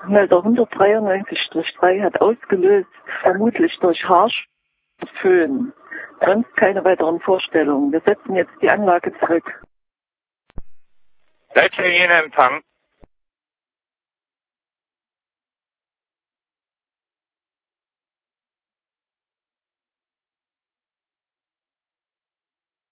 Melder 193-3 hat ausgelöst, vermutlich durch Harsch und Föhn. Sonst keine weiteren Vorstellungen. Wir setzen jetzt die Anlage zurück. Deutsche Union Empfang.